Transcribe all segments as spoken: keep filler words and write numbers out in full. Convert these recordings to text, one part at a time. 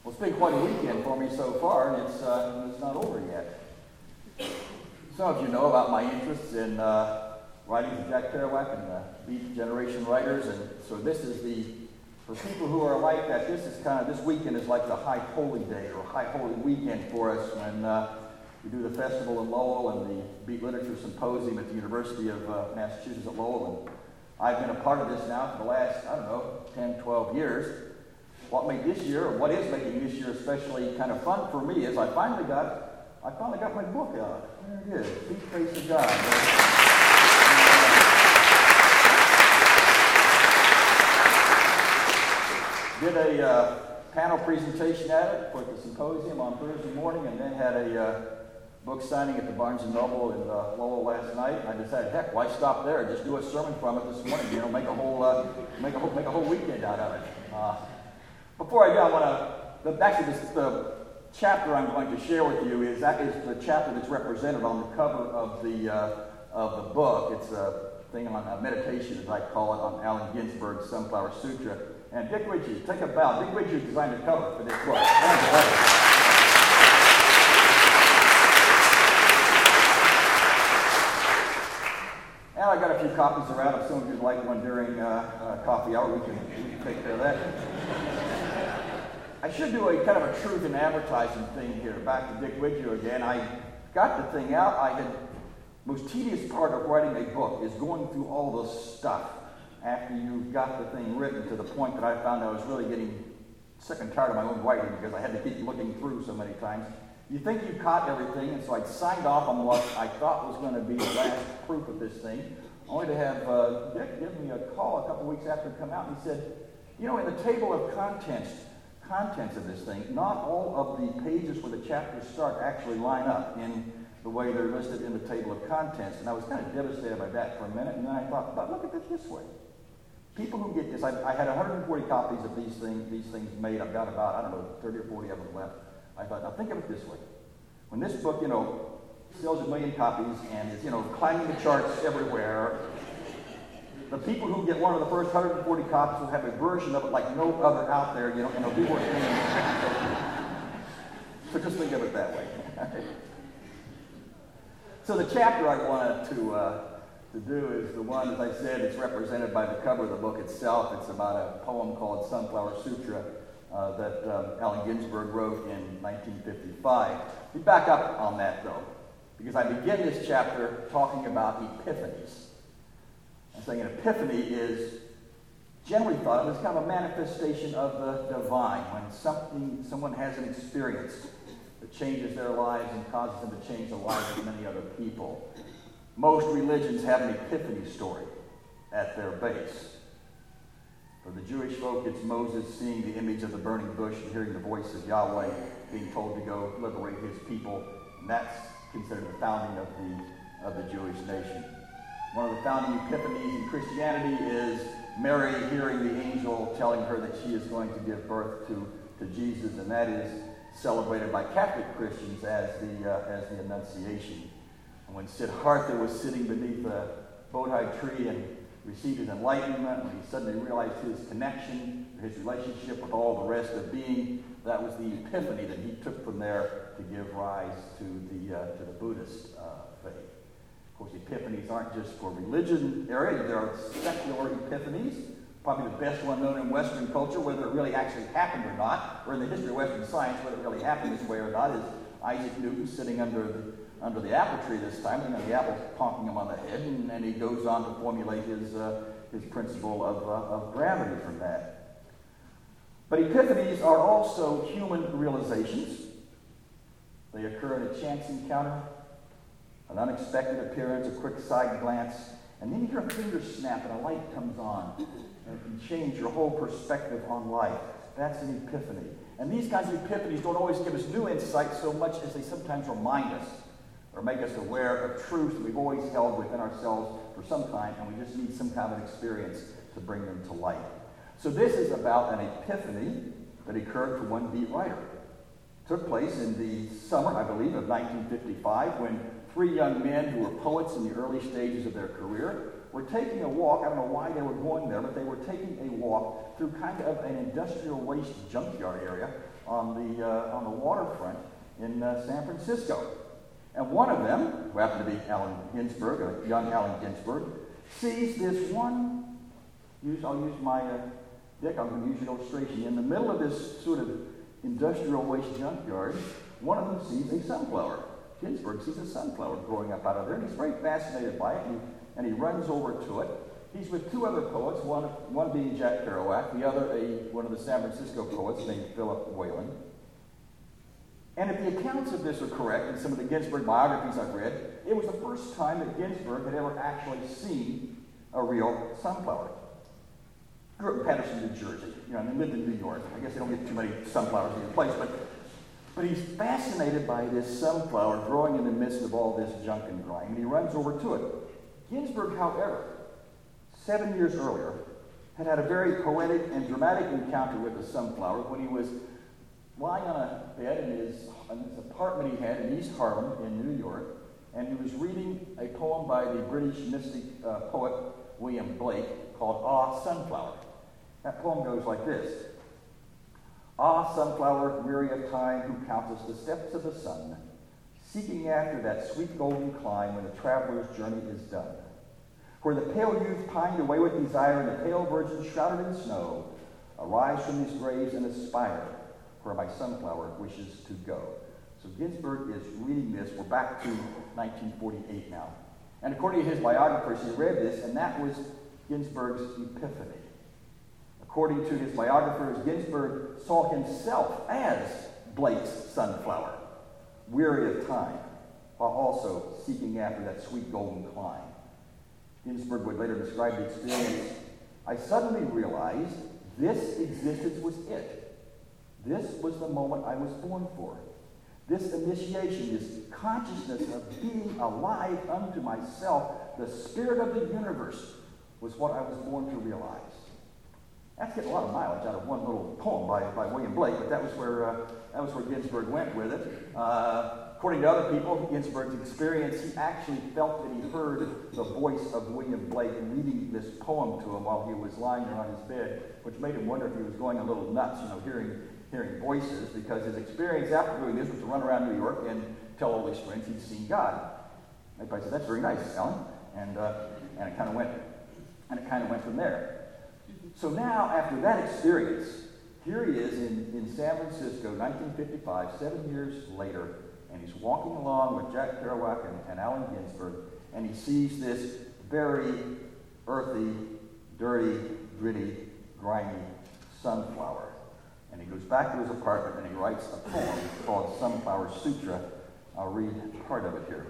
Well, it's been quite a weekend for me so far, and it's, uh, it's not over yet. Some of you know about my interests in uh, writings of Jack Kerouac and the Beat Generation writers, and so this is the, for people who are like that, this is kind of, this weekend is like the High Holy Day or High Holy Weekend for us when uh, we do the festival in Lowell and the Beat Literature Symposium at the University of uh, Massachusetts at Lowell. And I've been a part of this now for the last, I don't know, ten, twelve years. What made this year, or what is making this year especially kind of fun for me is I finally got, I finally got my book out. There it is, Beat Face of God. Did a uh, panel presentation at it for the symposium on Thursday morning, and then had a uh, book signing at the Barnes and Noble in uh, Lowell last night. And I decided, heck, why stop there? Just do a sermon from it this morning. You know, make a whole, uh, make a whole, make a whole weekend out of it. Uh, Before I do, I want to, actually this, the chapter I'm going to share with you is, that is the chapter that's represented on the cover of the, uh, of the book. It's a thing on a meditation, as I call it, on Allen Ginsberg's Sunflower Sutra. And Dick Ritchie, take a bow. Dick Ritchie designed the cover for this book. And I got a few copies around. If some of you'd like one during uh, uh, coffee hour, we can, we can take care of that. I should do a kind of a truth in advertising thing here. Back to Dick Ritchie again. I got the thing out. I had, most tedious part of writing a book is going through all the stuff after you've got the thing written, to the point that I found I was really getting sick and tired of my own writing because I had to keep looking through so many times. You think you caught everything, and so I'd signed off on what I thought was going to be the last proof of this thing, only to have uh, Dick give me a call a couple weeks after it come out, and he said, you know, in the table of contents, contents of this thing, not all of the pages where the chapters start actually line up in the way they're listed in the table of contents. And I was kind of devastated by that for a minute, and then I thought, but look at this this way. People who get this, I, I had one hundred forty copies of these things, these things made. I've got about, I don't know, thirty or forty of them left. I thought, now think of it this way. When this book, you know, sells a million copies and is, you know, climbing the charts everywhere, the people who get one of the first one hundred forty copies will have a version of it like no other out there, you know, and it'll be worth it. So just think of it that way. So the chapter I wanted to uh, to do is the one, as I said, it's represented by the cover of the book itself. It's about a poem called Sunflower Sutra uh, that um, Allen Ginsberg wrote in nineteen fifty-five. We back up on that, though, because I begin this chapter talking about epiphanies. I'm saying an epiphany is generally thought of as kind of a manifestation of the divine, when something, someone has an experience that changes their lives and causes them to change the lives of many other people. Most religions have an epiphany story at their base. For the Jewish folk, it's Moses seeing the image of the burning bush and hearing the voice of Yahweh, being told to go liberate his people, and that's considered the founding of the, of the Jewish nation. One of the founding epiphanies in Christianity is Mary hearing the angel telling her that she is going to give birth to, to Jesus, and that is celebrated by Catholic Christians as the, uh, as the Annunciation. And when Siddhartha was sitting beneath a Bodhi tree and received his enlightenment, when he suddenly realized his connection, his relationship with all the rest of being, that was the epiphany that he took from there to give rise to the, uh, to the Buddhist uh, faith. Of course, epiphanies aren't just for religion area. There are secular epiphanies, probably the best one known in Western culture. Whether it really actually happened or not, or in the history of Western science, whether it really happened this way or not, is Isaac Newton sitting under the, under the apple tree this time, and the apple honking him on the head, and, and he goes on to formulate his, uh, his principle of, uh, of gravity from that. But epiphanies are also human realizations. They occur in a chance encounter, an unexpected appearance, a quick side glance, and then you hear a finger snap and a light comes on, and it can change your whole perspective on life. That's an epiphany. And these kinds of epiphanies don't always give us new insight so much as they sometimes remind us or make us aware of truths that we've always held within ourselves for some time, and we just need some kind of experience to bring them to light. So this is about an epiphany that occurred for one beat writer. It took place in the summer, I believe, of nineteen fifty-five, when three young men who were poets in the early stages of their career were taking a walk. I don't know why they were going there, but they were taking a walk through kind of an industrial waste junkyard area on the, uh, on the waterfront in uh, San Francisco. And one of them, who happened to be Allen Ginsberg, a young Allen Ginsberg, sees this one, use, I'll use my, uh, Dick, I'm going to use an illustration. In the middle of this sort of industrial waste junkyard, one of them sees a sunflower. Ginsberg sees a sunflower growing up out of there, and he's very fascinated by it, and he, and he runs over to it. He's with two other poets, one, one being Jack Kerouac, the other a, one of the San Francisco poets named Philip Whalen. And if the accounts of this are correct, in some of the Ginsberg biographies I've read, it was the first time that Ginsberg had ever actually seen a real sunflower. Grew up in Patterson, New Jersey, you know, and they lived in New York. I guess they don't get too many sunflowers in the place, but, but he's fascinated by this sunflower growing in the midst of all this junk and grime, and he runs over to it. Ginsberg, however, seven years earlier, had had a very poetic and dramatic encounter with the sunflower when he was lying on a bed in his, in his apartment he had in East Harlem in New York, and he was reading a poem by the British mystic uh, poet William Blake called Ah, Sunflower. That poem goes like this. Ah, sunflower, weary of time, who countest the steps of the sun, seeking after that sweet golden clime when the traveler's journey is done. Where the pale youth pined away with desire and the pale virgin shrouded in snow, arise from these graves and aspire where my sunflower wishes to go. So Ginsberg is reading this. We're back to nineteen forty-eight now. And according to his biographers, he read this, and that was Ginsberg's epiphany. According to his biographers, Ginsberg saw himself as Blake's sunflower, weary of time, while also seeking after that sweet golden clime. Ginsberg would later describe the experience. I suddenly realized this existence was it. This was the moment I was born for. This initiation, this consciousness of being alive unto myself, the spirit of the universe, was what I was born to realize. That's getting a lot of mileage out of one little poem by, by William Blake, but that was where uh, that was where Ginsberg went with it. Uh, according to other people, Ginsberg's experience, he actually felt that he heard the voice of William Blake reading this poem to him while he was lying there on his bed, which made him wonder if he was going a little nuts, you know, hearing hearing voices, because his experience after doing this was to run around New York and tell all his friends he'd seen God. Everybody said, "That's very nice, Alan," and uh, and it kind of went, and it kind of went from there. So now, after that experience, here he is in, in San Francisco, nineteen fifty-five, seven years later, and he's walking along with Jack Kerouac and, and Allen Ginsberg, and he sees this very earthy, dirty, gritty, grimy sunflower. And he goes back to his apartment and he writes a poem called Sunflower Sutra. I'll read part of it here.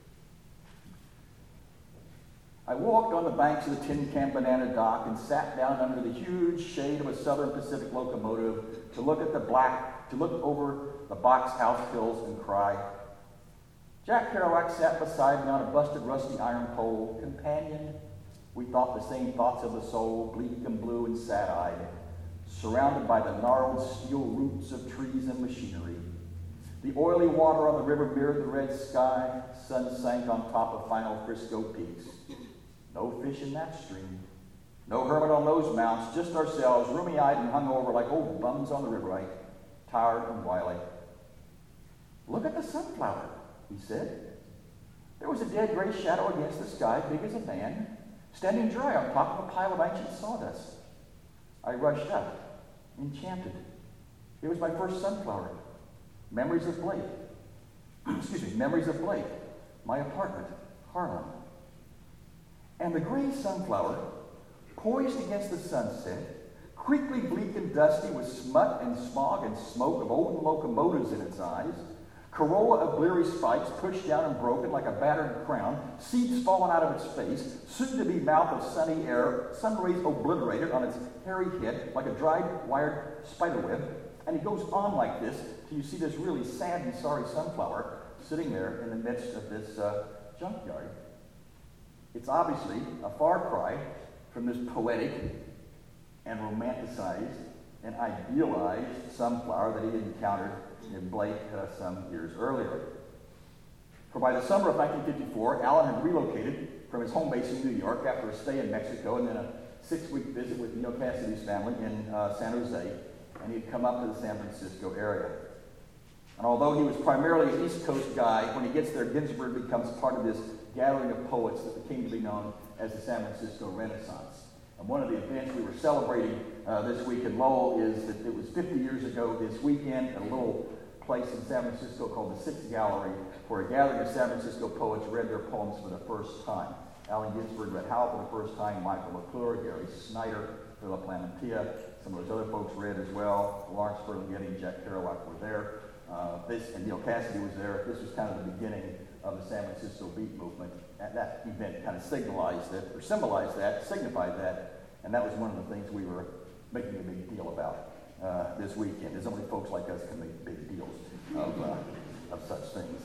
I walked on the banks of the Tin Can Banana Dock and sat down under the huge shade of a Southern Pacific locomotive to look at the black, to look over the box house hills and cry. Jack Kerouac sat beside me on a busted rusty iron pole. Companion, we thought the same thoughts of the soul, bleak and blue and sad-eyed, surrounded by the gnarled steel roots of trees and machinery. The oily water on the river mirrored the red sky. Sun sank on top of final Frisco peaks. No fish in that stream. No hermit on those mounts, just ourselves, roomy-eyed and hungover like old bums on the riverite, tired and wily. Look at the sunflower, he said. There was a dead gray shadow against the sky, big as a man, standing dry on top of a pile of ancient sawdust. I rushed up, enchanted. It was my first sunflower. Memories of Blake. Excuse me, memories of Blake. My apartment, Harlem. And the gray sunflower, poised against the sunset, creakly bleak and dusty with smut and smog and smoke of old locomotives in its eyes, corolla of bleary spikes pushed down and broken like a battered crown, seeds fallen out of its face, soon-to-be mouth of sunny air, sun rays obliterated on its hairy head like a dried wired spiderweb. And it goes on like this till you see this really sad and sorry sunflower sitting there in the midst of this uh, junkyard. It's obviously a far cry from this poetic and romanticized and idealized sunflower that he had encountered in Blake uh, some years earlier. For by the summer of nineteen fifty-four, Allen had relocated from his home base in New York after a stay in Mexico and then a six-week visit with Neal Cassidy's family in uh, San Jose, and he'd come up to the San Francisco area. And although he was primarily an East Coast guy, when he gets there, Ginsberg becomes part of this gathering of poets that came to be known as the San Francisco Renaissance. And one of the events we were celebrating uh, this week in Lowell is that it was fifty years ago this weekend at a little place in San Francisco called the Sixth Gallery, where a gathering of San Francisco poets read their poems for the first time. Allen Ginsberg read Howe for the first time, Michael McClure, Gary Snyder, Philip Lamantia, some of those other folks read as well. Lawrence Ferlinghetti, Jack Kerouac were there. Uh, this and Neal Cassady was there. This was kind of the beginning of the San Francisco beat movement. And that event kind of signalized that, or symbolized that, signified that, and that was one of the things we were making a big deal about uh, this weekend. There's only folks like us can make big deals of, uh, of such things.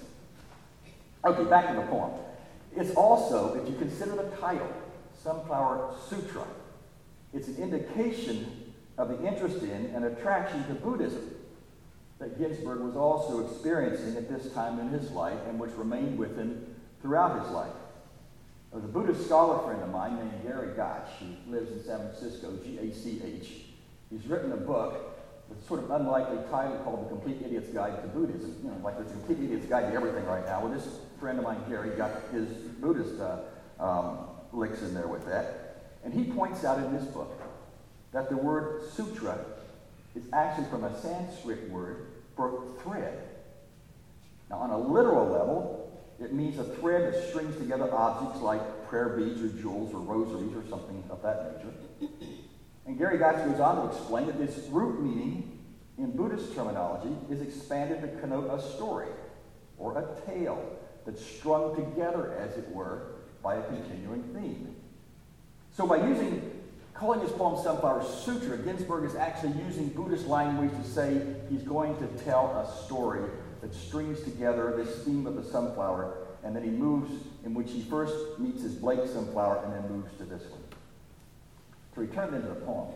Okay, back to the poem. It's also, if you consider the title, Sunflower Sutra, it's an indication of the interest in and attraction to Buddhism that Ginsberg was also experiencing at this time in his life and which remained with him throughout his life. There was a Buddhist scholar friend of mine named Gary Gach, who lives in San Francisco, G A C H. He's written a book with a sort of unlikely title called The Complete Idiot's Guide to Buddhism. You know, like there's a Complete Idiot's Guide to everything right now. Well, this friend of mine, Gary, got his Buddhist uh, um, licks in there with that. And he points out in this book that the word sutra is actually from a Sanskrit word for thread. Now, on a literal level, it means a thread that strings together objects like prayer beads or jewels or rosaries or something of that nature. And Gary Gach goes on to explain that this root meaning in Buddhist terminology is expanded to connote a story or a tale that's strung together, as it were, by a continuing theme. So by using, calling his poem Sunflower Sutra, Ginsberg is actually using Buddhist language to say he's going to tell a story that strings together this theme of the sunflower, and then he moves in which he first meets his Blake sunflower and then moves to this one. To return into the poem,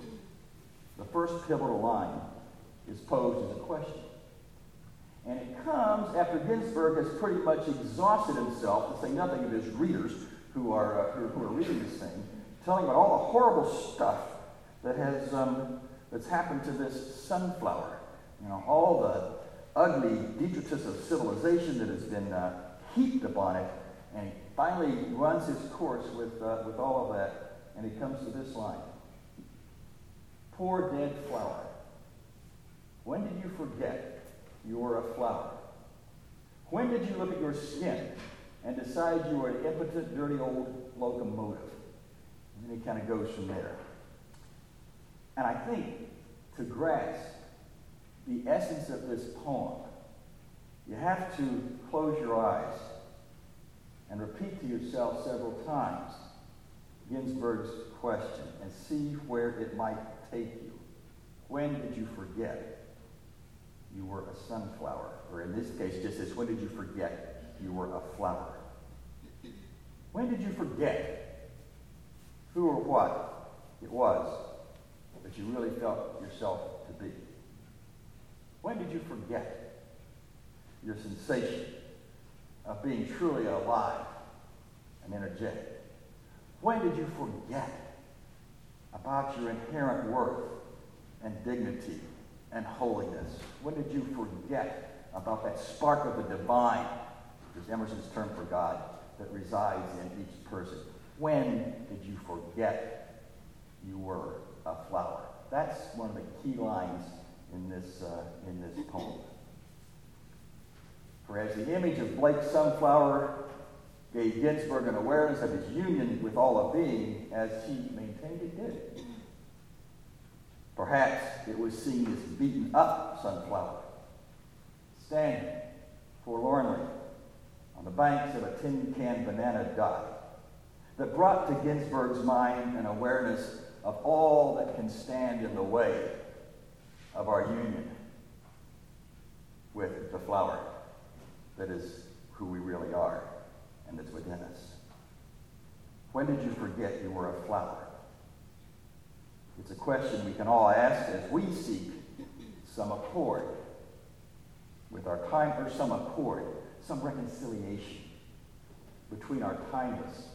the first pivotal line is posed as a question. And it comes after Ginsberg has pretty much exhausted himself, to say nothing of his readers who are, uh, who, who are reading this thing, telling about all the horrible stuff that has um, that's happened to this sunflower. You know, all the ugly detritus of civilization that has been uh, heaped upon it, and he finally runs his course with uh, with all of that, and he comes to this line: "Poor dead flower, when did you forget you were a flower? When did you look at your skin and decide you were an impotent, dirty old locomotive?" And then he kind of goes from there. And I think to grasp the essence of this poem, you have to close your eyes and repeat to yourself several times Ginsberg's question and see where it might take you. When did you forget you were a sunflower? Or in this case, just this, when did you forget you were a flower? When did you forget who or what it was that you really felt yourself to be? When did you forget your sensation of being truly alive and energetic? When did you forget about your inherent worth and dignity and holiness? When did you forget about that spark of the divine, which is Emerson's term for God, that resides in each person? When did you forget you were a flower? That's one of the key lines in this, uh, in this poem. For as the image of Blake's sunflower gave Ginsberg an awareness of his union with all of being, as he maintained it did, perhaps it was seen as beaten up sunflower, standing forlornly on the banks of a tin can banana dye, that brought to Ginsberg's mind an awareness of all that can stand in the way of our union with the flower that is who we really are and that's within us. When did you forget you were a flower? It's a question we can all ask as we seek some accord with our time, or some accord, some reconciliation between our timeless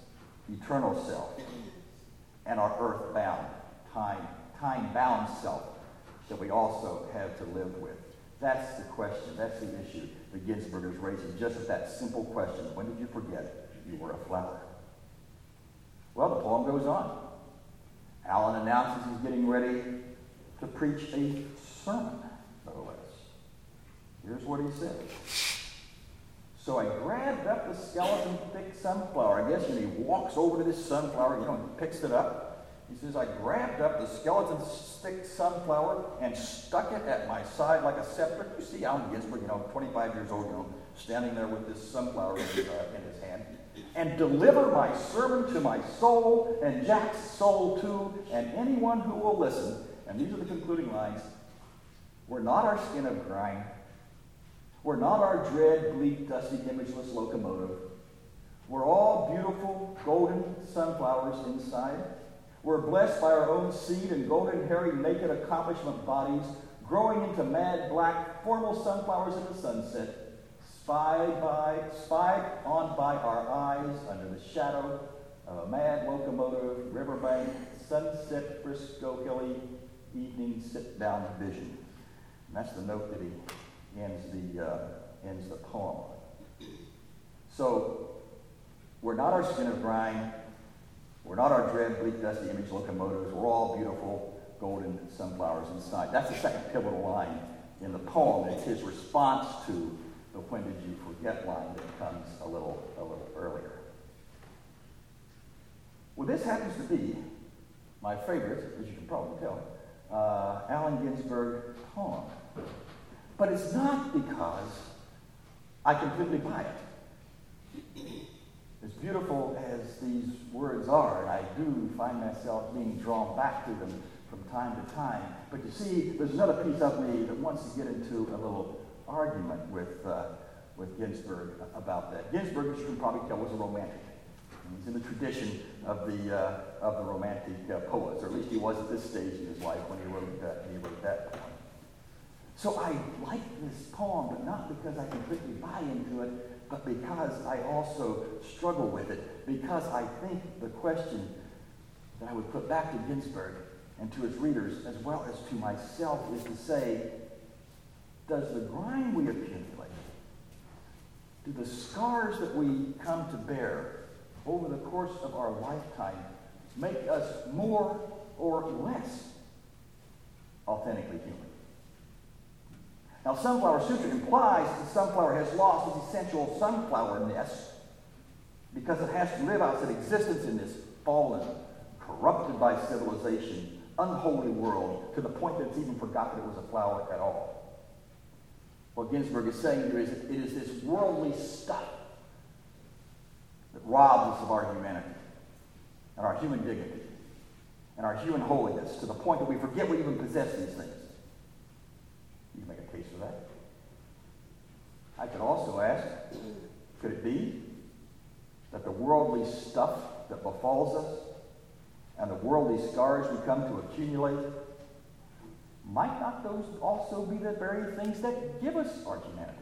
eternal self, and our earth-bound, time, time-bound self that we also have to live with. That's the question. That's the issue that Ginsberg is raising, just with that simple question. When did you forget you were a flower? Well, the poem goes on. Allen announces he's getting ready to preach a sermon, no less. Here's what he says. So I grabbed up the skeleton thick sunflower, I guess, and he walks over to this sunflower, you know, and picks it up. He says, I grabbed up the skeleton thick sunflower and stuck it at my side like a scepter. You see Allen Ginsberg, you know, twenty-five years old, you know, standing there with this sunflower in his, uh, in his hand. And deliver my sermon to my soul and Jack's soul too, and anyone who will listen. And these are the concluding lines. We're not our skin of grime. We're not our dread, bleak, dusty, imageless locomotive. We're all beautiful, golden sunflowers inside. We're blessed by our own seed and golden, hairy, naked accomplishment bodies, growing into mad, black, formal sunflowers in the sunset, spied by, spied on by our eyes under the shadow of a mad locomotive, riverbank, sunset, Frisco Hilly, evening sit-down vision. And that's the note that he ends the uh, ends the poem. So we're not our skin of grime. We're not our dread, bleak, dusty image locomotives. We're all beautiful, golden sunflowers inside. That's the second pivotal line in the poem. It's his response to the "When did you forget" line that comes a little a little earlier. Well, this happens to be my favorite, as you can probably tell, uh, Allen Ginsberg poem. But it's not because I completely buy it. As beautiful as these words are, and I do find myself being drawn back to them from time to time, but you see, there's another piece of me that wants to get into a little argument with uh, with Ginsberg about that. Ginsberg, as you can probably tell, was a romantic. He's in the tradition of the uh, of the romantic uh, poets, or at least he was at this stage in his life when he wrote that, he wrote that poem. So I like this poem, but not because I completely buy into it, but because I also struggle with it, because I think the question that I would put back to Ginsberg and to his readers, as well as to myself, is to say, does the grime we accumulate, do the scars that we come to bear over the course of our lifetime make us more or less authentically human? Now, Sunflower Sutra implies that the sunflower has lost its essential sunflowerness because it has to live out its existence in this fallen, corrupted by civilization, unholy world, to the point that it's even forgotten it was a flower at all. What Ginsberg is saying here is that it is this worldly stuff that robs us of our humanity and our human dignity and our human holiness to the point that we forget we even possess these things. You can make a case for that. I could also ask, could it be that the worldly stuff that befalls us and the worldly scars we come to accumulate, might not those also be the very things that give us our humanity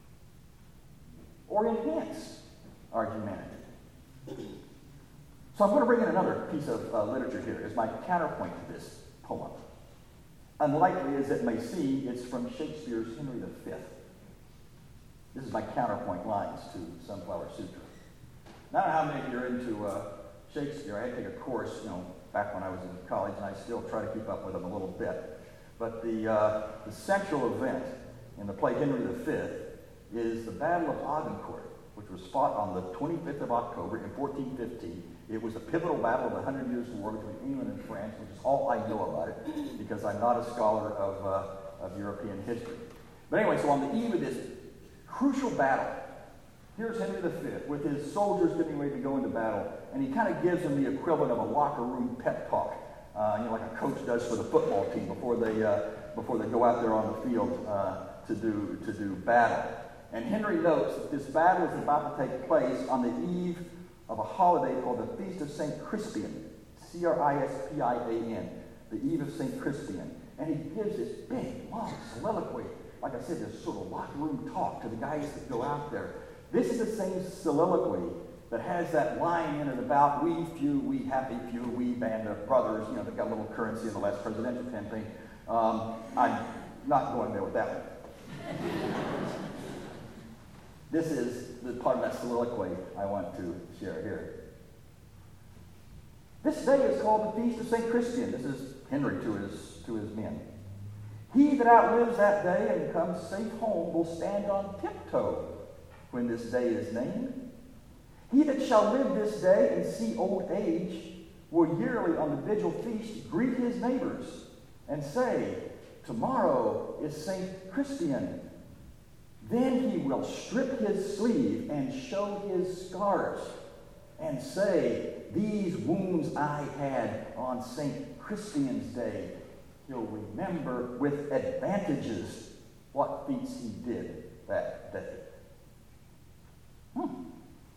or enhance our humanity? So I'm going to bring in another piece of uh, literature here as my counterpoint to this poem. Unlikely as it may seem, it's from Shakespeare's Henry the Fifth. This is my counterpoint lines to Sunflower Sutra. Now, I don't know how many of you are into uh, Shakespeare. I had to take a course, you know, back when I was in college, and I still try to keep up with him a little bit. But the, uh, the central event in the play Henry the Fifth is the Battle of Agincourt, which was fought on the twenty-fifth of October in fourteen fifteen. It was a pivotal battle of the Hundred Years' War between England and France, which is all I know about it, because I'm not a scholar of, uh, of European history. But anyway, so on the eve of this crucial battle, here's Henry the Fifth with his soldiers getting ready to go into battle, and he kind of gives them the equivalent of a locker room pep talk, uh, you know, like a coach does for the football team before they uh, before they go out there on the field uh, to do to do battle. And Henry notes that this battle is about to take place on the eve of a holiday called the Feast of Saint Crispian, C R I S P I A N, the eve of Saint Crispian. And he gives this big, long soliloquy, like I said, this sort of locker room talk to the guys that go out there. This is the same soliloquy that has that line in it about we few, we happy few, we band of brothers, you know, that got a little currency in the last presidential campaign. Um, I'm not going there with that one. This is the part of that soliloquy I want to share here. This day is called the Feast of Saint Crispin. This is Henry to his, to his men. He that outlives that day and comes safe home will stand on tiptoe when this day is named. He that shall live this day and see old age will yearly on the vigil feast greet his neighbors and say, tomorrow is Saint Crispin. Then he will strip his sleeve and show his scars and say, these wounds I had on Saint Crispin's day. He'll remember with advantages what feats he did that day. Hmm.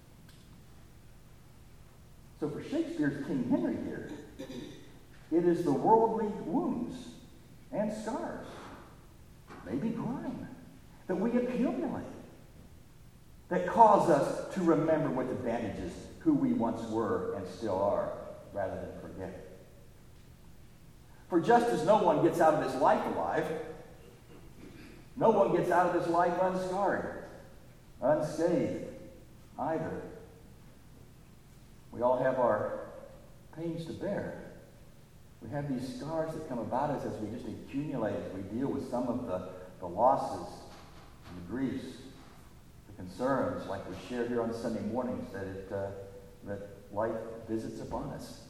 So for Shakespeare's King Henry here, it is the worldly wounds and scars, maybe grime, that we accumulate that cause us to remember with advantages who we once were and still are, rather than forget. For just as no one gets out of this life alive, no one gets out of this life unscarred, unscathed either. We all have our pains to bear. We have these scars that come about us as we just accumulate, as we deal with some of the, the losses, and the griefs, the concerns, like we share here on Sunday mornings, that it uh, that life visits upon us.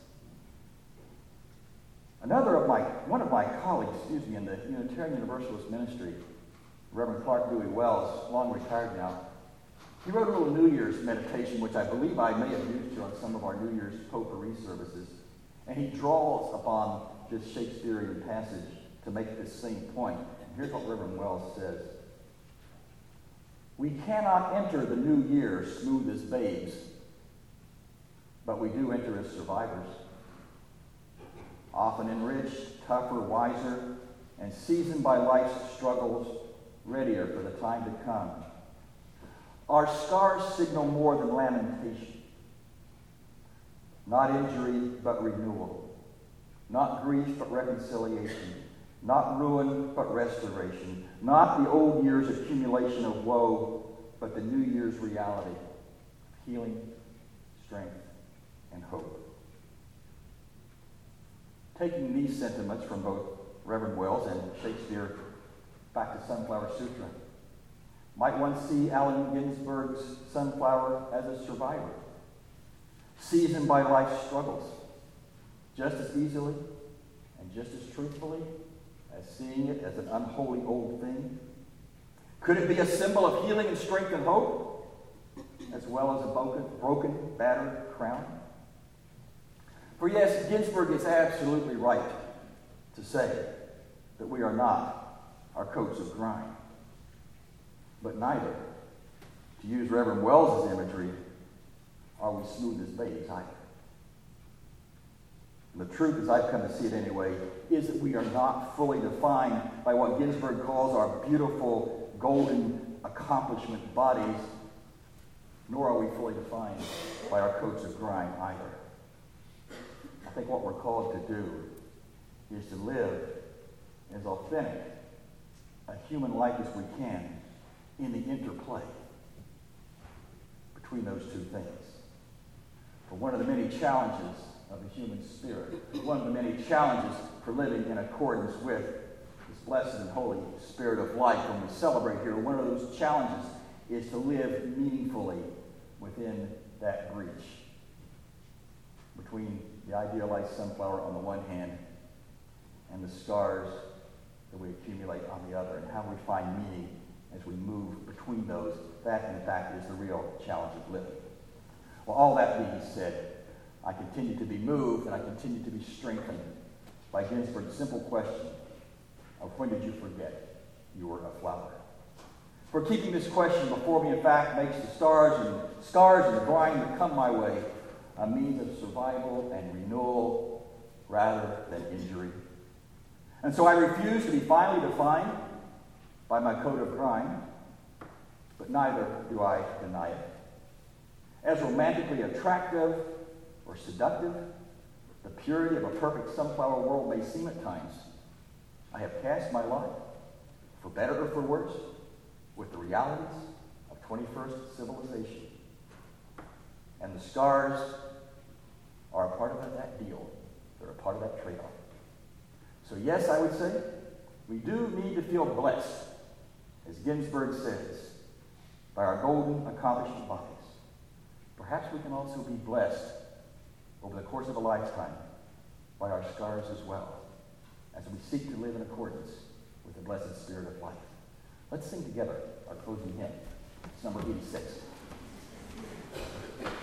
Another of my, one of my colleagues, excuse me, in the Unitarian Universalist ministry, Reverend Clark Dewey Wells, long retired now, he wrote a little New Year's meditation, which I believe I may have used here on some of our New Year's potpourri services. And he draws upon this Shakespearean passage to make this same point. And here's what Reverend Wells says. We cannot enter the new year smooth as babes, but we do enter as survivors. Often enriched, tougher, wiser, and seasoned by life's struggles, readier for the time to come. Our scars signal more than lamentation. Not injury, but renewal. Not grief, but reconciliation. Not ruin, but restoration. Not the old year's accumulation of woe, but the new year's reality of healing, strength, and hope. Taking these sentiments from both Reverend Wells and Shakespeare back to Sunflower Sutra, might one see Allen Ginsberg's Sunflower as a survivor, seasoned by life's struggles, just as easily and just as truthfully as seeing it as an unholy old thing? Could it be a symbol of healing and strength and hope, as well as a broken, broken battered crown? For yes, Ginsberg is absolutely right to say that we are not our coats of grime. But neither, to use Reverend Wells' imagery, are we smooth as babes either. And the truth, as I've come to see it anyway, is that we are not fully defined by what Ginsberg calls our beautiful, golden accomplishment bodies, nor are we fully defined by our coats of grime either. I think what we're called to do is to live as authentic a human life as we can in the interplay between those two things. For one of the many challenges of the human spirit, one of the many challenges for living in accordance with this blessed and holy spirit of life when we celebrate here, one of those challenges is to live meaningfully within that breach between the idealized sunflower on the one hand and the scars that we accumulate on the other, and how we find meaning as we move between those. That, in fact, is the real challenge of living. Well, all that being said, I continue to be moved and I continue to be strengthened by Ginsberg's simple question of when did you forget you were a flower? For keeping this question before me, in fact, makes the stars and scars and the grime that come my way a means of survival and renewal rather than injury. And so I refuse to be finally defined by my coat of grime, but neither do I deny it. as romantically attractive or seductive, the purity of a perfect sunflower world may seem at times, I have cast my lot, for better or for worse, with the realities of twenty-first civilization. And the scars are a part of that deal. They're a part of that trade-off. So yes, I would say, we do need to feel blessed, as Ginsburg says, by our golden accomplished bodies. Perhaps we can also be blessed over the course of a lifetime by our scars as well, as we seek to live in accordance with the blessed spirit of life. Let's sing together our closing hymn. It's number eighty-six.